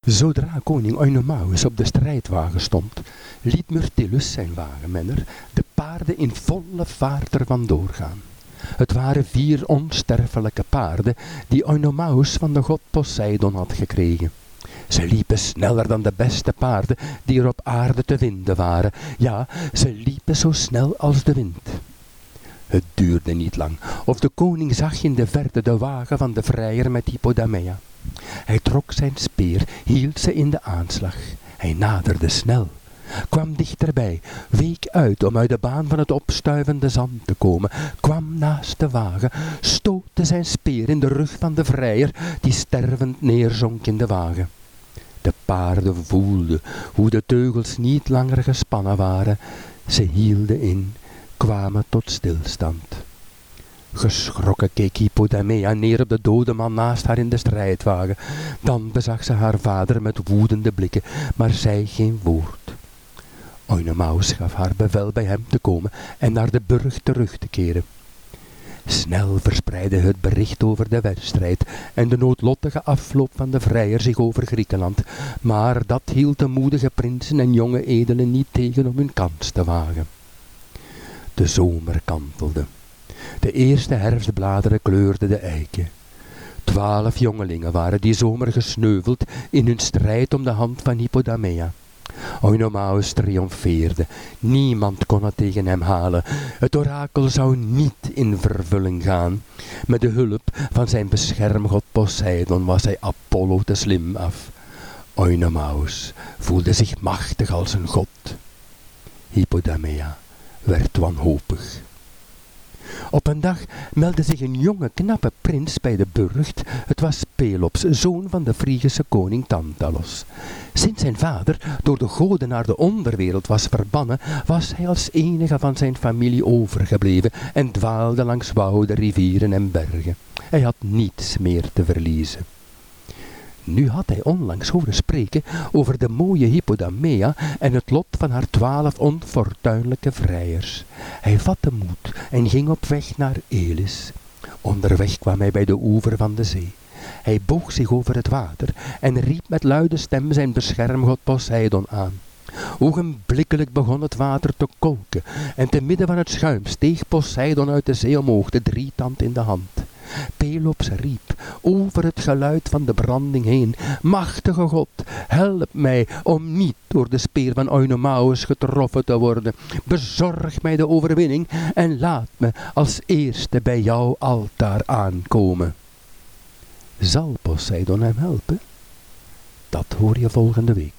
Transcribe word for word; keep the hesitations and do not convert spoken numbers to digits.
Zodra koning Oenomaus op de strijdwagen stond, liet Myrtilus zijn wagenmenner de paarden in volle vaart er vandoor gaan. Het waren vier onsterfelijke paarden die Oenomaus van de god Poseidon had gekregen. Ze liepen sneller dan de beste paarden die er op aarde te vinden waren. Ja, ze liepen zo snel als de wind. Het duurde niet lang, of de koning zag in de verte de wagen van de vrijer met Hippodamea. Hij trok zijn speer, hield ze in de aanslag. Hij naderde snel, kwam dichterbij, week uit om uit de baan van het opstuivende zand te komen, kwam naast de wagen, stootte zijn speer in de rug van de vrijer, die stervend neerzonk in de wagen. De paarden voelden hoe de teugels niet langer gespannen waren. Ze hielden in, kwamen tot stilstand. Geschrokken keek Hippodamea neer op de dode man naast haar in de strijdwagen. Dan bezag ze haar vader met woedende blikken, maar zei geen woord. Oenomaus gaf haar bevel bij hem te komen en naar de burcht terug te keren. Snel verspreidde het bericht over de wedstrijd en de noodlottige afloop van de vrijer zich over Griekenland, maar dat hield de moedige prinsen en jonge edelen niet tegen om hun kans te wagen. De zomer kantelde. De eerste herfstbladeren kleurden de eiken. Twaalf jongelingen waren die zomer gesneuveld in hun strijd om de hand van Hippodamea. Oenomaus triomfeerde. Niemand kon het tegen hem halen. Het orakel zou niet in vervulling gaan. Met de hulp van zijn beschermgod Poseidon was hij Apollo te slim af. Oenomaus voelde zich machtig als een god. Hippodamea werd wanhopig. Op een dag meldde zich een jonge knappe prins bij de burcht. Het was Pelops, zoon van de Frigische koning Tantalos. Sinds zijn vader door de goden naar de onderwereld was verbannen, was hij als enige van zijn familie overgebleven en dwaalde langs wouden, rivieren en bergen. Hij had niets meer te verliezen. Nu had hij onlangs horen spreken over de mooie Hippodamea en het lot van haar twaalf onfortuinlijke vrijers. Hij vatte moed en ging op weg naar Elis. Onderweg kwam hij bij de oever van de zee. Hij boog zich over het water en riep met luide stem zijn beschermgod Poseidon aan. Ogenblikkelijk begon het water te kolken en te midden van het schuim steeg Poseidon uit de zee omhoog, de drietand in de hand. Pelops riep over het geluid van de branding heen: machtige god, help mij om niet door de speer van Oenomaus getroffen te worden. Bezorg mij de overwinning en laat me als eerste bij jouw altaar aankomen. Zal Poseidon hem helpen? Dat hoor je volgende week.